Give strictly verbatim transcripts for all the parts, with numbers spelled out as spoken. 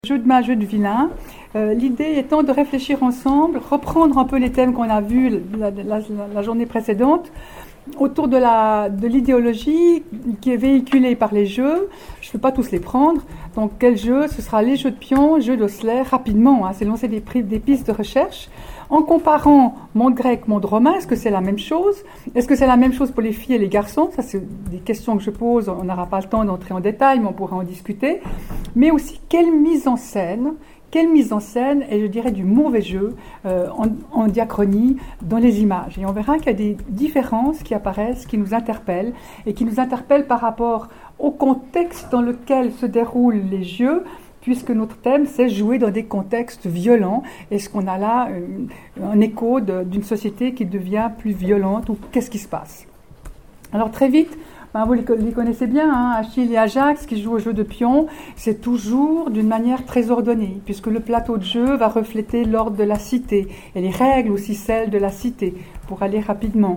Jeu de main, jeu de vilain. Euh, l'idée étant de réfléchir ensemble, reprendre un peu les thèmes qu'on a vus la, la, la, la journée précédente, autour de, la, de l'idéologie qui est véhiculée par les jeux. Je ne peux pas tous les prendre. Donc, quel jeu? Ce sera les jeux de pions, jeux d'osselets, rapidement. Hein, c'est lancer des, des pistes de recherche. En comparant monde grec, monde romain, est-ce que c'est la même chose? Est-ce que c'est la même chose pour les filles et les garçons? Ça, c'est des questions que je pose. On n'aura pas le temps d'entrer en détail, mais on pourra en discuter. Mais aussi, quelle mise en scène Quelle mise en scène, et je dirais du mauvais jeu, euh, en, en diachronie, dans les images. Et on verra qu'il y a des différences qui apparaissent, qui nous interpellent, et qui nous interpellent par rapport au contexte dans lequel se déroulent les jeux, puisque notre thème, c'est jouer dans des contextes violents. Est-ce qu'on a là euh, un écho de, d'une société qui devient plus violente, ou qu'est-ce qui se passe? Alors très vite, ben, vous les connaissez bien, hein, Achille et Ajax qui jouent au jeu de pion, c'est toujours d'une manière très ordonnée, puisque le plateau de jeu va refléter l'ordre de la cité, et les règles aussi celles de la cité, pour aller rapidement.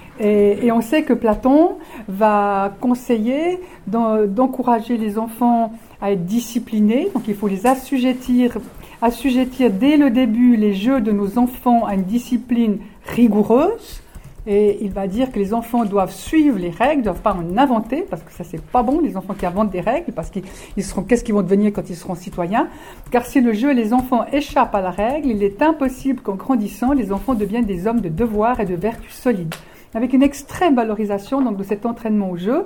Et, et on sait que Platon va conseiller d'encourager les enfants à être disciplinés, donc il faut les assujettir, assujettir dès le début les jeux de nos enfants à une discipline rigoureuse. Et il va dire que les enfants doivent suivre les règles, ne doivent pas en inventer, parce que ça c'est pas bon, les enfants qui inventent des règles, parce qu'ils seront, qu'est-ce qu'ils vont devenir quand ils seront citoyens? Car si le jeu et les enfants échappent à la règle, il est impossible qu'en grandissant, les enfants deviennent des hommes de devoir et de vertu solides. Avec une extrême valorisation donc, de cet entraînement au jeu,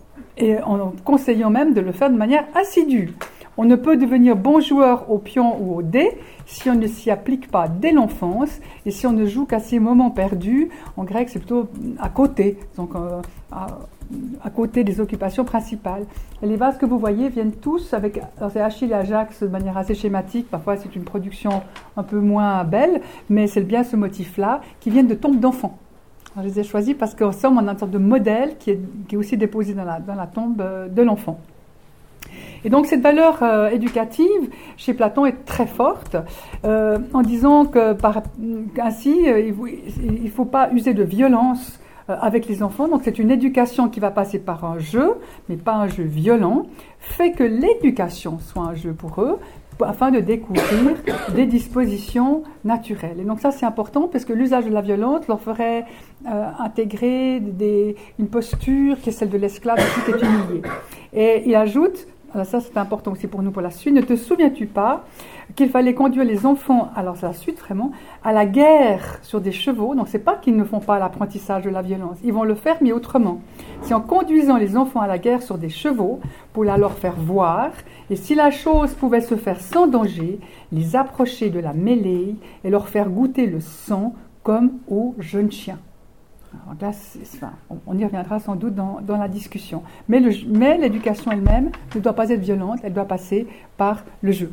et en conseillant même de le faire de manière assidue. On ne peut devenir bon joueur au pion ou au dé si on ne s'y applique pas dès l'enfance et si on ne joue qu'à ces moments perdus. En grec, c'est plutôt à côté, donc euh, à, à côté des occupations principales. Et les vases que vous voyez viennent tous avec, alors c'est Achille et Ajax de manière assez schématique, parfois c'est une production un peu moins belle, mais c'est bien ce motif-là, qui viennent de tombes d'enfants. Alors, je les ai choisis parce qu'en somme, on a une sorte de modèle qui est, qui est aussi déposé dans la, dans la tombe de l'enfant. Et donc cette valeur euh, éducative chez Platon est très forte, euh, en disant que par, ainsi euh, il ne faut pas user de violence euh, avec les enfants. Donc c'est une éducation qui va passer par un jeu, mais pas un jeu violent, fait que l'éducation soit un jeu pour eux, afin de découvrir des dispositions naturelles. Et donc ça c'est important parce que l'usage de la violence leur ferait euh, intégrer des, une posture qui est celle de l'esclave qui est humilié. Et il ajoute, alors ça c'est important aussi pour nous pour la suite, ne te souviens-tu pas qu'il fallait conduire les enfants, alors c'est la suite vraiment, à la guerre sur des chevaux. Donc c'est pas qu'ils ne font pas l'apprentissage de la violence, ils vont le faire mais autrement. C'est en conduisant les enfants à la guerre sur des chevaux pour la leur faire voir, et si la chose pouvait se faire sans danger, les approcher de la mêlée et leur faire goûter le sang comme aux jeunes chiens. Alors là, enfin, on y reviendra sans doute dans, dans la discussion. Mais, le, mais l'éducation elle-même ne doit pas être violente, elle doit passer par le jeu.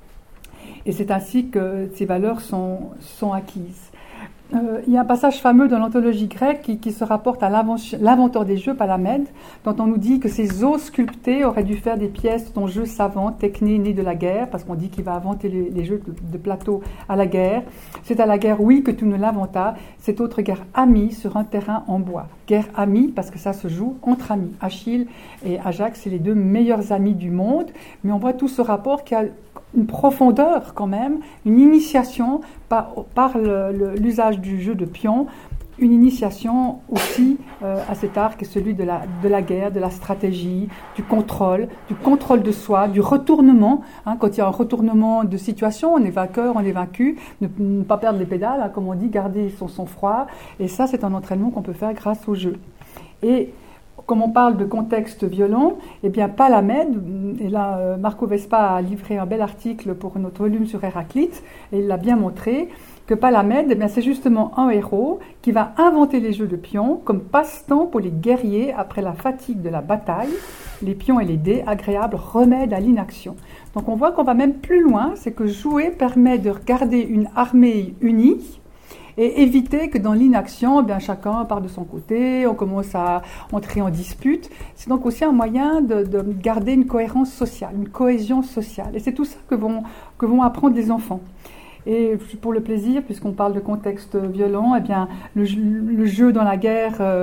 Et c'est ainsi que ces valeurs sont, sont acquises. Euh, il y a un passage fameux dans l'anthologie grecque qui, qui se rapporte à l'inventeur des jeux, Palamède, dont on nous dit que ses os sculptés auraient dû faire des pièces dont jeux savants, techné, nés de la guerre, parce qu'on dit qu'il va inventer les, les jeux de, de plateau à la guerre. C'est à la guerre, oui, que tu ne l'inventas, cette autre guerre amie sur un terrain en bois. Guerre amie, parce que ça se joue entre amis. Achille et Ajax, c'est les deux meilleurs amis du monde, mais on voit tout ce rapport qui a une profondeur quand même, une initiation par, par le, le, l'usage du jeu de pion, une initiation aussi euh, à cet art qui est celui de la, de la guerre, de la stratégie, du contrôle, du contrôle de soi, du retournement. Hein, quand il y a un retournement de situation, on est vainqueur, on est vaincu, ne, ne pas perdre les pédales, hein, comme on dit, garder son sang-froid. Et ça, c'est un entraînement qu'on peut faire grâce au jeu. Et comme on parle de contexte violent, eh bien Palamède, et là euh, Marco Vespa a livré un bel article pour notre volume sur Héraclite, et il l'a bien montré, que Palamède, eh bien, c'est justement un héros qui va inventer les jeux de pions comme passe-temps pour les guerriers après la fatigue de la bataille, les pions et les dés, agréables remèdes à l'inaction. Donc on voit qu'on va même plus loin, c'est que jouer permet de garder une armée unie, et éviter que dans l'inaction, eh bien, chacun part de son côté, on commence à entrer en dispute. C'est donc aussi un moyen de, de garder une cohérence sociale, une cohésion sociale. Et c'est tout ça que vont, que vont apprendre les enfants. Et pour le plaisir, puisqu'on parle de contexte violent, eh bien, le, le jeu dans la guerre euh,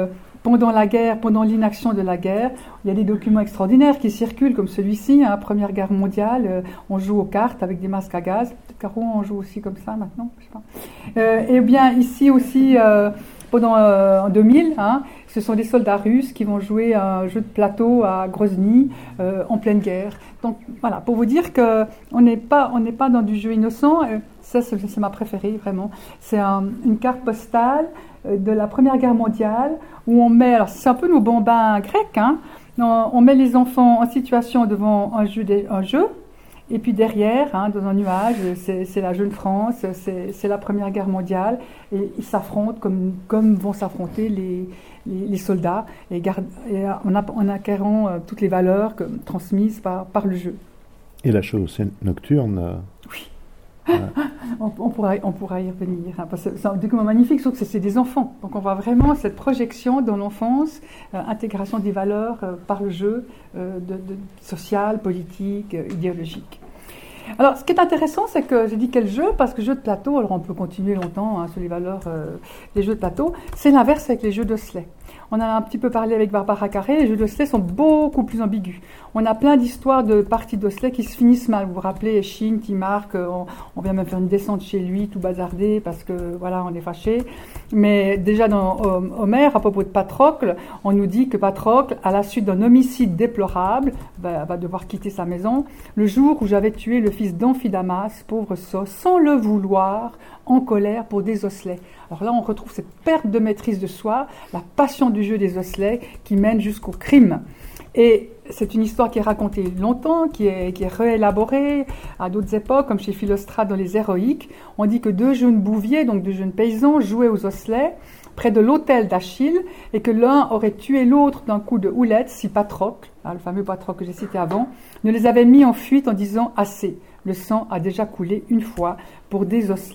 pendant la guerre, pendant l'inaction de la guerre. Il y a des documents extraordinaires qui circulent, comme celui-ci, hein, Première Guerre mondiale, euh, on joue aux cartes avec des masques à gaz. Caro, on joue aussi comme ça maintenant, je sais pas. Euh, et bien ici aussi, euh, pendant euh, en deux mille, hein, ce sont des soldats russes qui vont jouer un jeu de plateau à Grozny euh, en pleine guerre. Donc voilà, pour vous dire que on n'est pas, on n'est pas dans du jeu innocent. Euh, ça, c'est, c'est ma préférée vraiment. C'est un, une carte postale euh, de la Première Guerre mondiale où on met, alors c'est un peu nos bambins grecs, hein, on, on met les enfants en situation devant un jeu, un jeu. Et puis derrière, hein, dans un nuage, c'est, c'est la jeune France, c'est, c'est la Première Guerre mondiale, et ils s'affrontent comme, comme vont s'affronter les, les, les soldats, et, garde, et en, en acquérant euh, toutes les valeurs que, transmises par, par le jeu. Et la chose nocturne. Euh, oui. Euh... on, on, pourra, on pourra y revenir, hein, parce que c'est un document magnifique, sauf que c'est des enfants. Donc on voit vraiment cette projection dans l'enfance, euh, intégration des valeurs euh, par le jeu, euh, de, de, social, politique, euh, idéologique. Alors ce qui est intéressant, c'est que j'ai dit quel jeu, parce que jeu de plateau, alors on peut continuer longtemps hein, sur les valeurs euh, des jeux de plateau, c'est l'inverse avec les jeux d'osselets. On a un petit peu parlé avec Barbara Carré, les jeux d'osselets sont beaucoup plus ambigus. On a plein d'histoires de parties d'osselets qui se finissent mal. Vous vous rappelez, Chine, Timark, on, on vient même faire une descente chez lui, tout bazardé, parce que voilà, on est fâché. Mais déjà dans Homère, à propos de Patrocle, on nous dit que Patrocle, à la suite d'un homicide déplorable, va, va devoir quitter sa maison. Le jour où j'avais tué le fils d'Amphidamas, pauvre sot, sans le vouloir, en colère pour des osselets. Alors là, on retrouve cette perte de maîtrise de soi, la passion du jeu des osselets qui mène jusqu'au crime. Et c'est une histoire qui est racontée longtemps, qui est, qui est réélaborée à d'autres époques, comme chez Philostrate dans les Héroïques. On dit que deux jeunes bouviers, donc deux jeunes paysans, jouaient aux osselets près de l'autel d'Achille et que l'un aurait tué l'autre d'un coup de houlette si Patrocle, hein, le fameux Patrocle que j'ai cité avant, ne les avait mis en fuite en disant « assez, le sang a déjà coulé une fois pour des osselets ».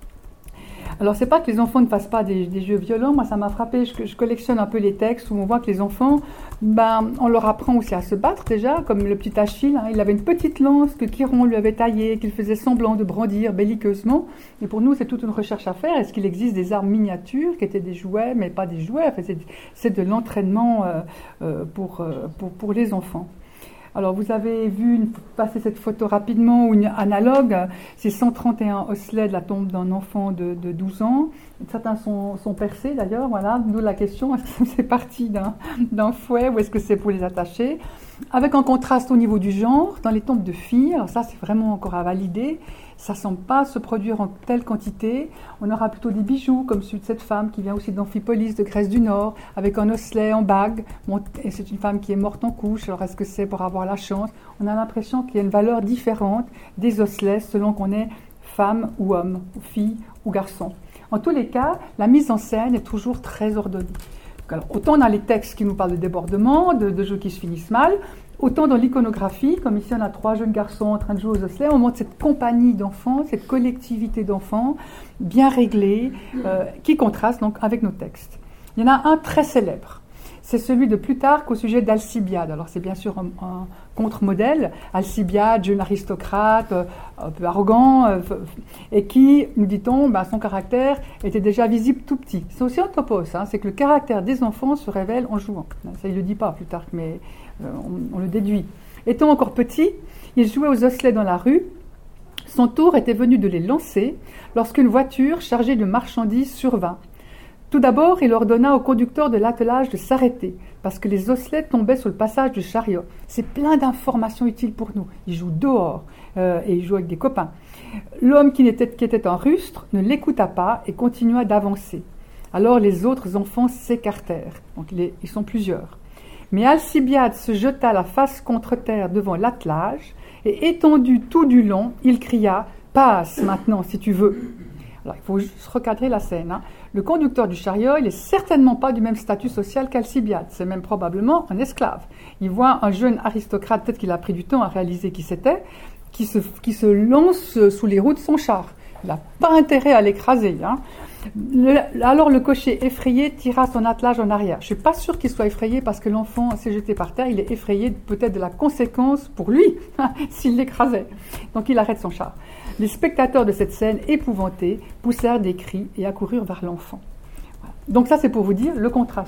Alors, c'est pas que les enfants ne fassent pas des, des jeux violents. Moi, ça m'a frappé. Je, je collectionne un peu les textes où on voit que les enfants, ben, on leur apprend aussi à se battre déjà, comme le petit Achille. Hein, il avait une petite lance que Chiron lui avait taillée, qu'il faisait semblant de brandir belliqueusement. Et pour nous, c'est toute une recherche à faire. Est-ce qu'il existe des armes miniatures qui étaient des jouets, mais pas des jouets? Enfin, c'est, c'est de l'entraînement euh, euh, pour, euh, pour, pour les enfants. Alors, vous avez vu une, passer cette photo rapidement, ou une analogue, c'est cent trente et un osselets de la tombe d'un enfant de, de douze ans. Certains sont, sont percés d'ailleurs, voilà. Nous, la question, est-ce que c'est parti d'un, d'un fouet ou est-ce que c'est pour les attacher? Avec un contraste au niveau du genre, dans les tombes de filles, alors ça, c'est vraiment encore à valider. Ça ne semble pas se produire en telle quantité. On aura plutôt des bijoux, comme celui de cette femme qui vient aussi d'Amphipolis, de Grèce du Nord, avec un osselet en bague. Bon, et c'est une femme qui est morte en couche. Alors, est-ce que c'est pour avoir la chance? On a l'impression qu'il y a une valeur différente des osselets selon qu'on est femme ou homme, ou fille ou garçon. En tous les cas, la mise en scène est toujours très ordonnée. Alors, autant on a les textes qui nous parlent de débordement, de, de jeux qui se finissent mal, autant dans l'iconographie, comme ici on a trois jeunes garçons en train de jouer aux osselets, on montre cette compagnie d'enfants, cette collectivité d'enfants, bien réglée, euh, qui contraste donc avec nos textes. Il y en a un très célèbre, c'est celui de Plutarque au sujet d'Alcibiade. Alors c'est bien sûr un, un contre-modèle, Alcibiade, jeune aristocrate, euh, un peu arrogant, euh, et qui, nous dit-on, bah, son caractère était déjà visible tout petit. C'est aussi un topos, hein, c'est que le caractère des enfants se révèle en jouant. Ça il ne le dit pas Plutarque, mais On, on le déduit. Étant encore petit, il jouait aux osselets dans la rue. Son tour était venu de les lancer lorsqu'une voiture chargée de marchandises survint. Tout d'abord, il ordonna au conducteur de l'attelage de s'arrêter, parce que les osselets tombaient sur le passage du chariot. C'est plein d'informations utiles pour nous. Il joue dehors, euh, et il joue avec des copains. L'homme qui était, qui était un rustre ne l'écouta pas et continua d'avancer. Alors les autres enfants s'écartèrent. Donc les, ils sont plusieurs. Mais Alcibiade se jeta la face contre terre devant l'attelage, et étendu tout du long, il cria « Passe maintenant, si tu veux !» Alors, il faut juste recadrer la scène. Hein. Le conducteur du chariot, il n'est certainement pas du même statut social qu'Alcibiade. C'est même probablement un esclave. Il voit un jeune aristocrate, peut-être qu'il a pris du temps à réaliser qui c'était, qui se, qui se lance sous les roues de son char. Il n'a pas intérêt à l'écraser. Hein. Le, alors le cocher effrayé tira son attelage en arrière. Je ne suis pas sûre qu'il soit effrayé parce que l'enfant s'est jeté par terre. Il est effrayé peut-être de la conséquence pour lui s'il l'écrasait. Donc il arrête son char. Les spectateurs de cette scène, épouvantés, poussèrent des cris et accoururent vers l'enfant. Voilà. Donc ça c'est pour vous dire le contraste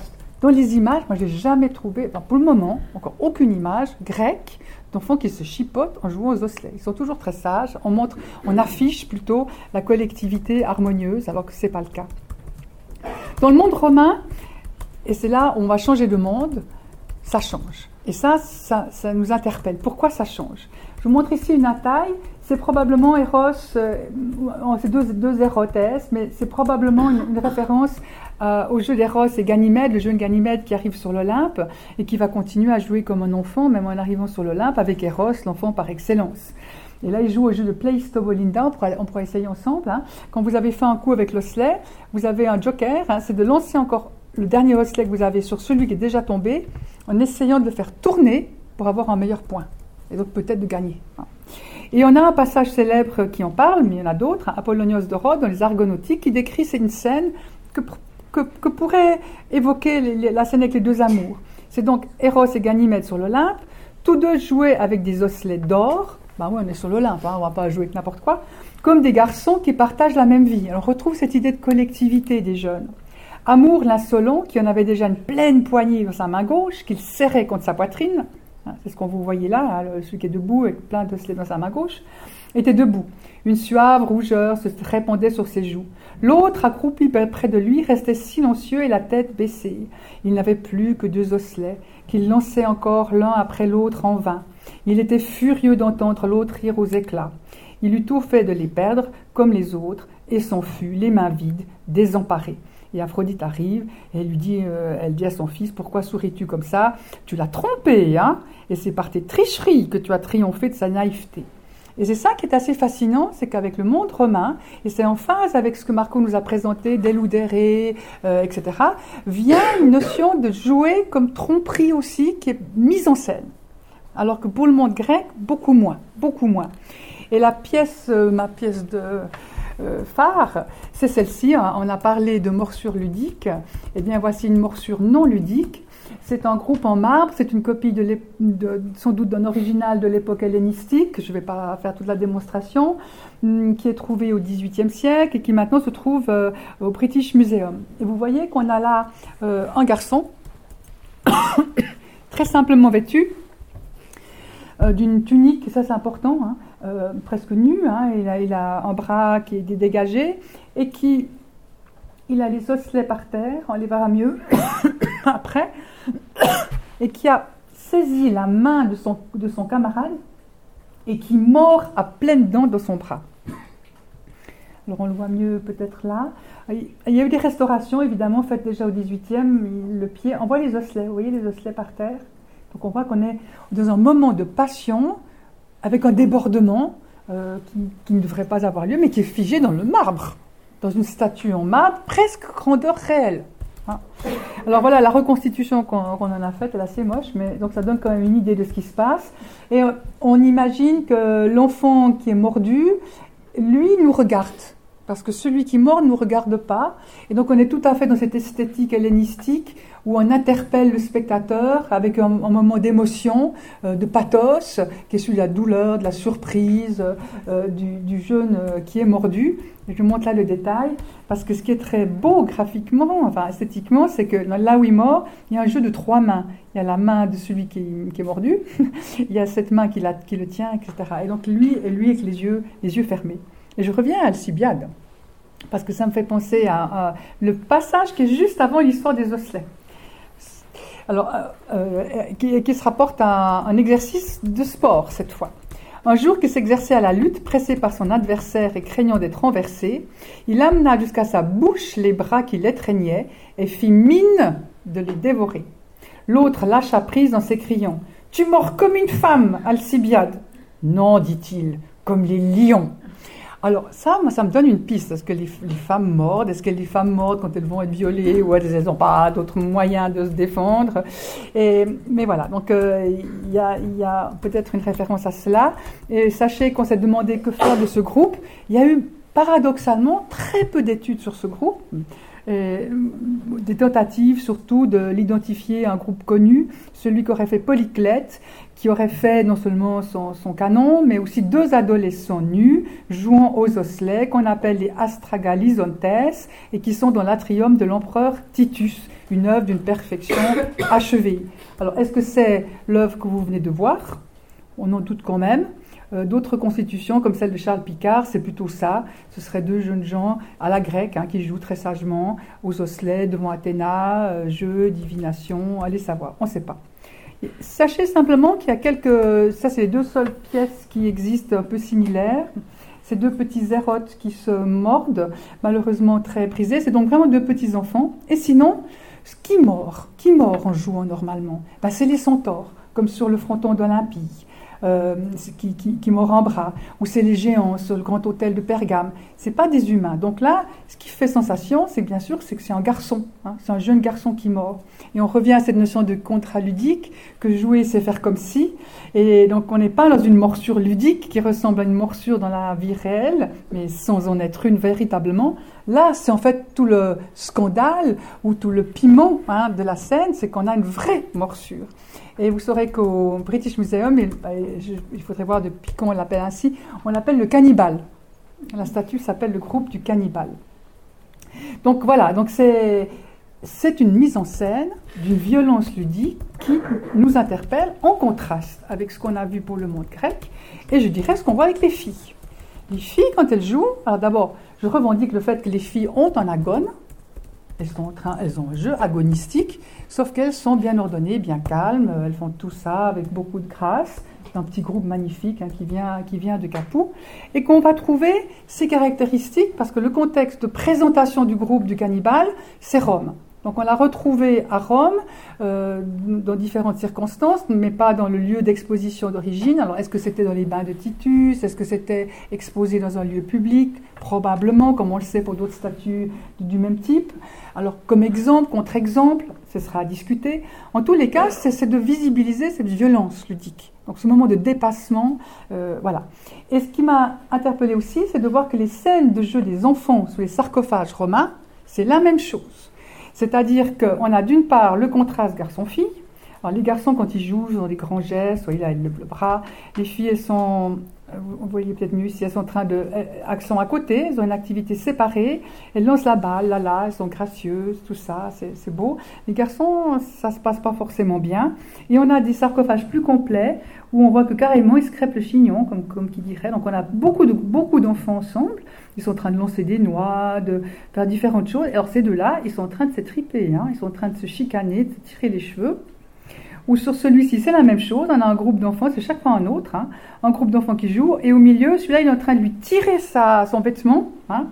Dans les images, moi je n'ai jamais trouvé, enfin, pour le moment, encore aucune image grecque d'enfants qui se chipotent en jouant aux osselets. Ils sont toujours très sages, on montre, on affiche plutôt la collectivité harmonieuse, alors que ce n'est pas le cas. Dans le monde romain, et c'est là où on va changer de monde, ça change. Et ça, ça, ça nous interpelle. Pourquoi ça change? Je vous montre ici une taille. C'est probablement Eros, euh, c'est deux, deux Érotès, mais c'est probablement une, une référence euh, au jeu d'Eros et Ganymède, le jeune Ganymède qui arrive sur l'Olympe et qui va continuer à jouer comme un enfant, même en arrivant sur l'Olympe, avec Eros, l'enfant par excellence. Et là, il joue au jeu de Pleistobolinda, on pourra, on pourra essayer ensemble. Hein. Quand vous avez fait un coup avec l'osselet, vous avez un joker, hein, c'est de lancer encore le dernier osselet que vous avez sur celui qui est déjà tombé, en essayant de le faire tourner pour avoir un meilleur point, et donc peut-être de gagner. Hein. Et on a un passage célèbre qui en parle, mais il y en a d'autres, hein, Apollonios de Rhodes, dans les Argonautiques, qui décrit c'est une scène que, que, que pourrait évoquer les, les, la scène avec les deux amours. C'est donc Eros et Ganymède sur l'Olympe, tous deux jouaient avec des osselets d'or. Ben oui, on est sur l'Olympe, hein, on ne va pas jouer avec n'importe quoi, comme des garçons qui partagent la même vie. Alors on retrouve cette idée de collectivité des jeunes. Amour, l'insolent, qui en avait déjà une pleine poignée dans sa main gauche, qu'il serrait contre sa poitrine, hein, c'est ce qu'on vous voyez là, hein, celui qui est debout avec plein d'osselets dans sa main gauche, était debout. Une suave rougeur se répandait sur ses joues. L'autre, accroupi près de lui, restait silencieux et la tête baissée. Il n'avait plus que deux osselets, qu'il lançait encore l'un après l'autre en vain. Il était furieux d'entendre l'autre rire aux éclats. Il eut tout fait de les perdre, comme les autres, et s'enfuit, les mains vides, désemparé. Et Aphrodite arrive, et elle lui dit, euh, elle dit à son fils, pourquoi souris-tu comme ça? Tu l'as trompé, hein? Et c'est par tes tricheries que tu as triomphé de sa naïveté. Et c'est ça qui est assez fascinant, c'est qu'avec le monde romain, et c'est en phase avec ce que Marco nous a présenté, Deludere, euh, et cetera, vient une notion de jouer comme tromperie aussi, qui est mise en scène. Alors que pour le monde grec, beaucoup moins, beaucoup moins. Et la pièce, euh, ma pièce de euh, phare, c'est celle-ci. Hein. On a parlé de morsure ludique. Eh bien, voici une morsure non ludique. C'est un groupe en marbre. C'est une copie de, de sans doute d'un original de l'époque hellénistique. Je ne vais pas faire toute la démonstration, hum, qui est trouvé au dix-huitième siècle et qui maintenant se trouve euh, au British Museum. Et vous voyez qu'on a là euh, un garçon très simplement vêtu, Euh, d'une tunique, ça c'est important, hein, euh, presque nu, hein, il, a, il a un bras qui est dégagé et qui, il a les osselets par terre, on les verra mieux après, et qui a saisi la main de son, de son camarade et qui mord à pleines dents dans son bras. Alors on le voit mieux peut-être là. Il y a eu des restaurations évidemment faites déjà au dix-huitième, le pied, on voit les osselets, vous voyez les osselets par terre. Donc on voit qu'on est dans un moment de passion, avec un débordement euh, qui, qui ne devrait pas avoir lieu, mais qui est figé dans le marbre, dans une statue en marbre, presque grandeur réelle. Hein. Alors voilà, la reconstitution qu'on, qu'on en a faite, elle est assez moche, mais donc ça donne quand même une idée de ce qui se passe. Et on imagine que l'enfant qui est mordu, lui, nous regarde. Parce que celui qui mord ne nous regarde pas. Et donc on est tout à fait dans cette esthétique hellénistique où on interpelle le spectateur avec un, un moment d'émotion, euh, de pathos, qui est celui de la douleur, de la surprise, euh, du, du jeune euh, qui est mordu. Et je vous montre là le détail, parce que ce qui est très beau graphiquement, enfin esthétiquement, c'est que là où il mord, il y a un jeu de trois mains. Il y a la main de celui qui, qui est mordu, il y a cette main qui, la, qui le tient, et cetera. Et donc lui, et lui avec les yeux, les yeux fermés. Et je reviens à Alcibiade, parce que ça me fait penser à, à le passage qui est juste avant l'histoire des osselets. Alors, euh, euh, qui, qui se rapporte à un exercice de sport, cette fois. Un jour qu'il s'exerçait à la lutte, pressé par son adversaire et craignant d'être renversé, il amena jusqu'à sa bouche les bras qui l'étreignaient et fit mine de les dévorer. L'autre lâcha prise en s'écriant « Tu mords comme une femme, Alcibiade !»« Non, dit-il, comme les lions !» Alors ça, moi, ça me donne une piste. Est-ce que les, les femmes mordent? Est-ce que les femmes mordent quand elles vont être violées ou elles n'ont pas d'autres moyens de se défendre? Et, mais voilà, donc euh, il y a, y a peut-être une référence à cela. Et sachez qu'on s'est demandé que faire de ce groupe. Il y a eu paradoxalement très peu d'études sur ce groupe. Et des tentatives surtout de l'identifier à un groupe connu, celui qu'aurait fait Polyclète, qui aurait fait non seulement son, son canon, mais aussi deux adolescents nus jouant aux osselets qu'on appelle les astragalizontes et qui sont dans l'atrium de l'empereur Titus, une œuvre d'une perfection achevée. Alors, est-ce que c'est l'œuvre que vous venez de voir ? On en doute quand même. Euh, d'autres constitutions, comme celle de Charles Picard, c'est plutôt ça. Ce seraient deux jeunes gens à la grecque hein, qui jouent très sagement aux osselets devant Athéna, euh, jeu, divination, allez savoir, on ne sait pas. Et sachez simplement qu'il y a quelques... Ça, c'est les deux seules pièces qui existent un peu similaires. Ces deux petits zérotes qui se mordent, malheureusement très prisés. C'est donc vraiment deux petits enfants. Et sinon, qui mord Qui mord en jouant normalement ben, c'est les centaures, comme sur le fronton d'Olympie. Euh, qui, qui, qui mord en bras, ou c'est les géants sur le grand hôtel de Pergame. C'est pas des humains. Donc là, ce qui fait sensation, c'est bien sûr, c'est que c'est un garçon, hein, c'est un jeune garçon qui mord. Et on revient à cette notion de contraludique, que jouer, c'est faire comme si. Et donc on n'est pas dans une morsure ludique qui ressemble à une morsure dans la vie réelle, mais sans en être une véritablement. Là, c'est en fait tout le scandale ou tout le piment hein, de la scène, c'est qu'on a une vraie morsure. Et vous saurez qu'au British Museum, il, il faudrait voir depuis quand on l'appelle ainsi, on l'appelle le cannibale. La statue s'appelle le groupe du cannibale. Donc voilà, donc c'est, c'est une mise en scène d'une violence ludique qui nous interpelle en contraste avec ce qu'on a vu pour le monde grec, et je dirais ce qu'on voit avec les filles. Les filles, quand elles jouent, alors d'abord, je revendique le fait que les filles ont un agone, elles, sont en train, elles ont un jeu agonistique, sauf qu'elles sont bien ordonnées, bien calmes, elles font tout ça avec beaucoup de grâce. C'est un petit groupe magnifique hein, qui, vient, qui vient de Capoue, et qu'on va trouver ces caractéristiques, parce que le contexte de présentation du groupe du cannibale, c'est Rome. Donc on l'a retrouvé à Rome, euh, dans différentes circonstances, mais pas dans le lieu d'exposition d'origine. Alors est-ce que c'était dans les bains de Titus? Est-ce que c'était exposé dans un lieu public? Probablement, comme on le sait pour d'autres statues du même type. Alors comme exemple, contre-exemple, ce sera à discuter. En tous les cas, c'est, c'est de visibiliser cette violence ludique. Donc ce moment de dépassement, euh, voilà. Et ce qui m'a interpellée aussi, c'est de voir que les scènes de jeu des enfants sous les sarcophages romains, c'est la même chose. C'est-à-dire qu'on a d'une part le contraste garçon-fille. Alors les garçons, quand ils jouent, ils ont des grands gestes, soit il a le, le bras. Les filles, elles sont, vous voyez peut-être mieux si elles sont en train de, accent à côté, elles ont une activité séparée. Elles lancent la balle, là, là, elles sont gracieuses, tout ça, c'est, c'est beau. Les garçons, ça se passe pas forcément bien. Et on a des sarcophages plus complets où on voit que carrément ils se crêpent le chignon, comme, comme qui dirait. Donc on a beaucoup, de, beaucoup d'enfants ensemble. Ils sont en train de lancer des noix, de faire différentes choses. Alors ces deux-là, ils sont en train de s'étriper, hein. Ils sont en train de se chicaner, de se tirer les cheveux. Ou sur celui-ci, c'est la même chose. On a un groupe d'enfants, c'est chaque fois un autre, hein. Un groupe d'enfants qui joue. Et au milieu, celui-là, il est en train de lui tirer sa, son vêtement. Hein.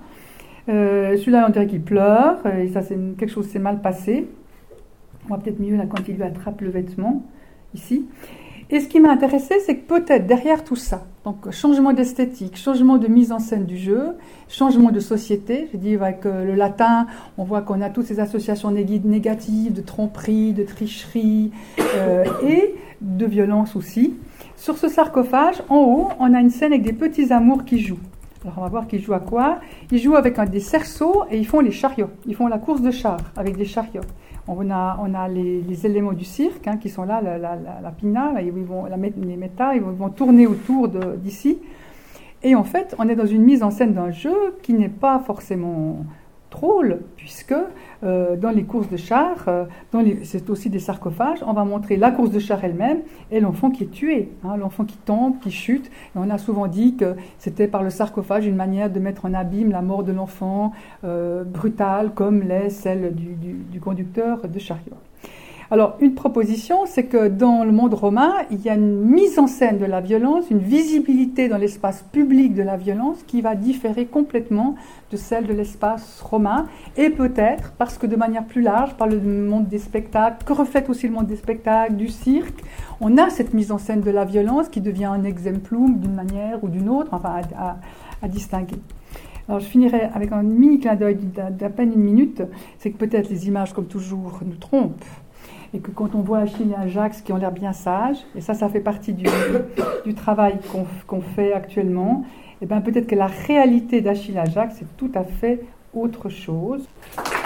Euh, celui-là, on dirait qu'il pleure. Et ça, c'est quelque chose qui s'est mal passé. On va peut-être mieux là quand il lui attrape le vêtement, ici. Et ce qui m'a intéressé, c'est que peut-être derrière tout ça, donc changement d'esthétique, changement de mise en scène du jeu, changement de société, je dis avec euh, le latin, on voit qu'on a toutes ces associations nég- négatives, de tromperie, de tricherie euh, et de violence aussi. Sur ce sarcophage, en haut, on a une scène avec des petits amours qui jouent. Alors on va voir qu'ils jouent à quoi. Ils jouent avec un, des cerceaux et ils font les chariots. Ils font la course de chars avec des chariots. On a, on a les, les éléments du cirque hein, qui sont là, la, la, la, la pina, là, ils vont, la, les méta, ils vont, ils vont tourner autour de, d'ici. Et en fait, on est dans une mise en scène d'un jeu qui n'est pas forcément drôle, puisque euh, dans les courses de chars, euh, dans les, c'est aussi des sarcophages, on va montrer la course de chars elle-même et l'enfant qui est tué, hein, l'enfant qui tombe, qui chute. Et on a souvent dit que c'était par le sarcophage une manière de mettre en abîme la mort de l'enfant, euh, brutale comme l'est celle du, du, du conducteur de chariot. Alors, une proposition, c'est que dans le monde romain, il y a une mise en scène de la violence, une visibilité dans l'espace public de la violence qui va différer complètement de celle de l'espace romain, et peut-être, parce que de manière plus large, par le monde des spectacles, que reflète aussi le monde des spectacles, du cirque, on a cette mise en scène de la violence qui devient un exemplum d'une manière ou d'une autre, enfin à, à, à distinguer. Alors je finirai avec un mini clin d'œil d'à peine une minute, c'est que peut-être les images, comme toujours, nous trompent. Et que quand on voit Achille et Ajax qui ont l'air bien sages, et ça, ça fait partie du, du travail qu'on, qu'on fait actuellement, et bien peut-être que la réalité d'Achille et Ajax, c'est tout à fait autre chose.